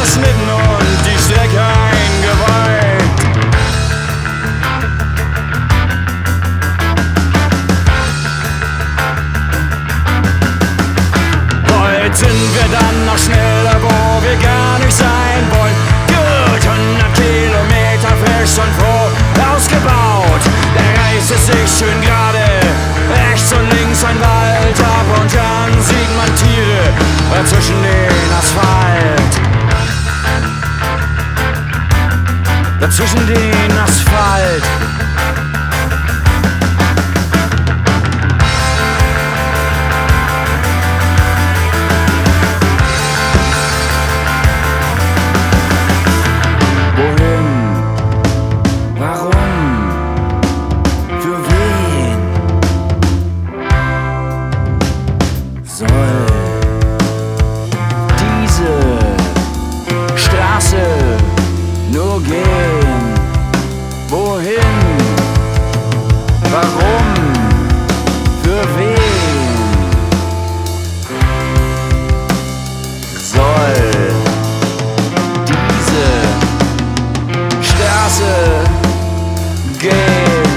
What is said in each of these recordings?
zerschnitten und die Strecke eingeweiht. Heute sind wir dann noch schneller, wo wir gar nicht sein wollen. Gut 100 Kilometer frisch und froh ausgebaut. Der Reis ist sich schön gerade, rechts und links ein Wald. Ab und an sieht man Tiere zwischen den Asphalt. Dazwischen den Asphalt. Nur gehen, wohin, warum, für wen soll diese Straße gehen?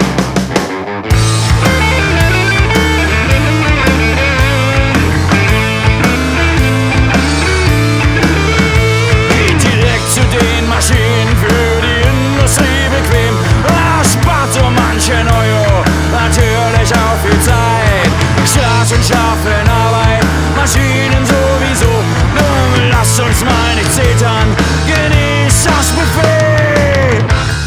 Maschinen für die Industrie bequem, das spart so manchen Euro, natürlich auch viel Zeit. Straßen schaffen Arbeit, Maschinen sowieso, nun lasst uns mal nicht zetern, genießt das Buffet.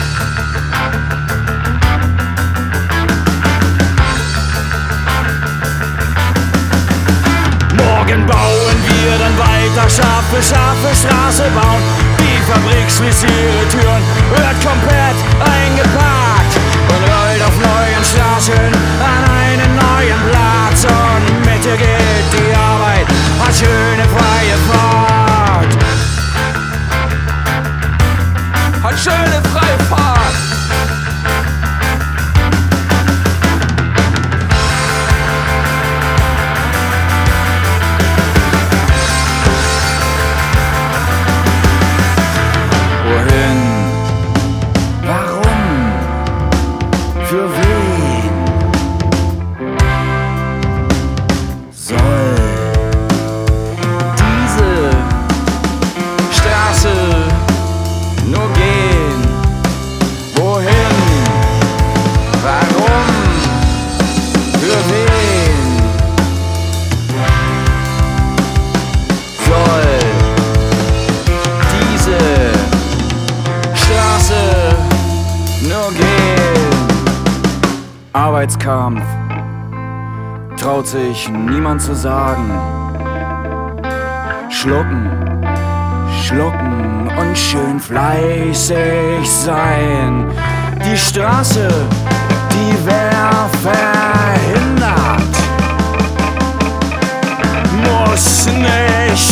Morgen bauen wir dann weiter, scharfe Straße bauen. Die fabriksvisiere Türen wird komplett eingepackt und rollt auf neuen Straßen an einen neuen Platz. Und mit ihr geht die Arbeit, hat schöne freie Fahrt. Hat schöne freie Fahrt. Für wen soll diese Straße nur gehen? Wohin? Warum? Für wen soll diese Straße nur gehen? Arbeitskampf, traut sich niemand zu sagen. Schlucken, schlucken und schön fleißig sein. Die Straße, die wär verhindert, muss nicht